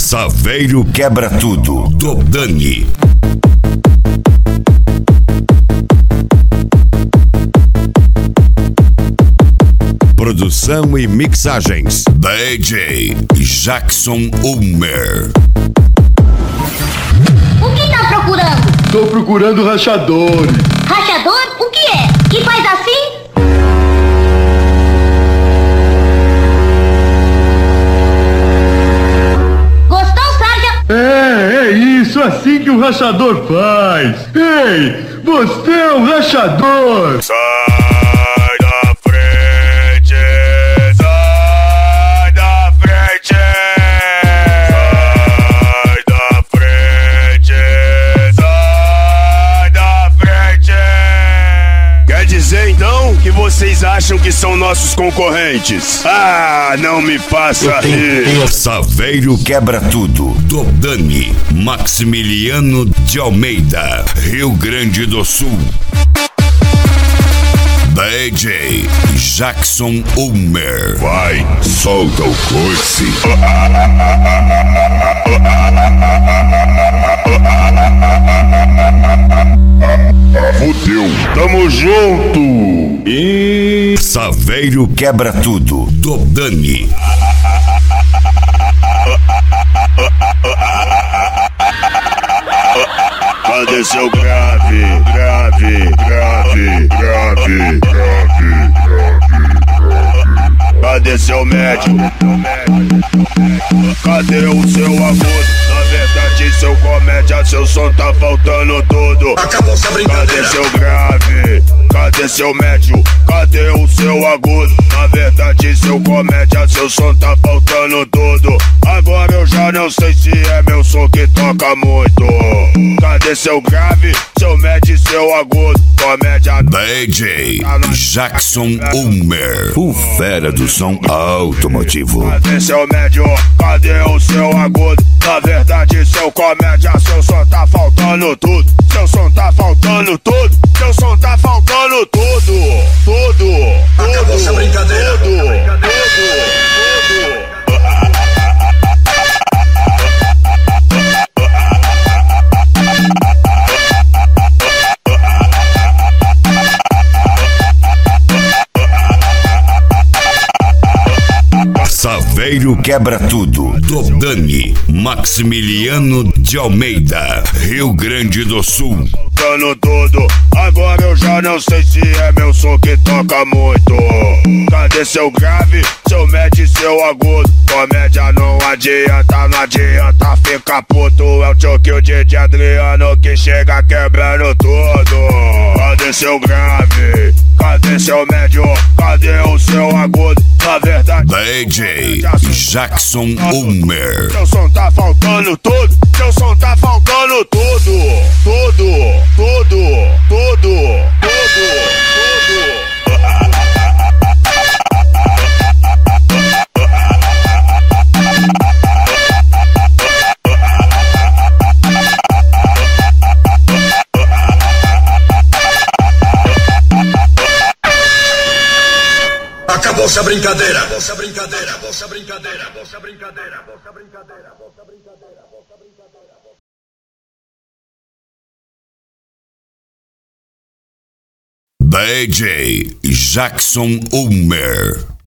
Saveiro Quebra Tudo, do Dani. Produção e mixagens, DJ Jackson Ulmer. O que tá procurando? Tô procurando rachadores. Rachador? O que é? Que faz assim? Gostou, Sarja? É isso, assim que o rachador faz. Ei, você é um rachador. Sai da frente, sai da frente, sai da frente, sai da frente. Quer dizer então que vocês acham que são nossos concorrentes? Ah, não me faça rir. Saveiro Quebra Tudo, do Dani, Maximiliano de Almeida, Rio Grande do Sul. DJ Jackson Ulmer. Vai, solta o coice. Fudeu, tamo junto. E Saveiro Quebra Tudo, do Dani. cadê seu grave, grave, grave, grave, grave? Cadê seu médico? Cadê o seu agudo? Na verdade, seu comédia, seu som tá faltando tudo. Acabou essa brincadeira. Cadê seu grave? Cadê seu médio? Cadê o seu agudo? Na verdade, seu comédia, seu som tá faltando tudo. Agora eu já não sei se é meu som que toca muito. Cadê seu grave? Seu médio e seu agudo? Comédia DJ Jackson Ulmer, o fera do som automotivo. Cadê seu médio? Cadê o seu agudo? Na verdade, seu comédia, seu som tá faltando tudo. Seu som tá faltando tudo. Seu som tá faltando tudo. Tudo. Acabou essa brincadeira. Tudo. Saveiro Quebra Tudo, do Dani, Maximiliano de Almeida, Rio Grande do Sul. Faltando tudo. Agora eu já não sei se é meu som que toca muito. Cadê seu grave? Seu médio e seu agudo? Comédia não adianta, não adianta ficar puto. É o choque de Adriano que chega quebrando tudo. Cadê seu grave? Cadê seu médio? Cadê o seu agudo? Na verdade, DJ Jackson Ulmer. seu som tá faltando tudo. Seu som tá faltando tudo. Tudo, tudo, tudo, tudo, tudo. Acabou essa brincadeira. Acabou essa brincadeira. Acabou essa brincadeira. Acabou essa brincadeira. Acabou essa brincadeira. Acabou essa brincadeira. Acabou essa brincadeira. DJ Jackson Ulmer.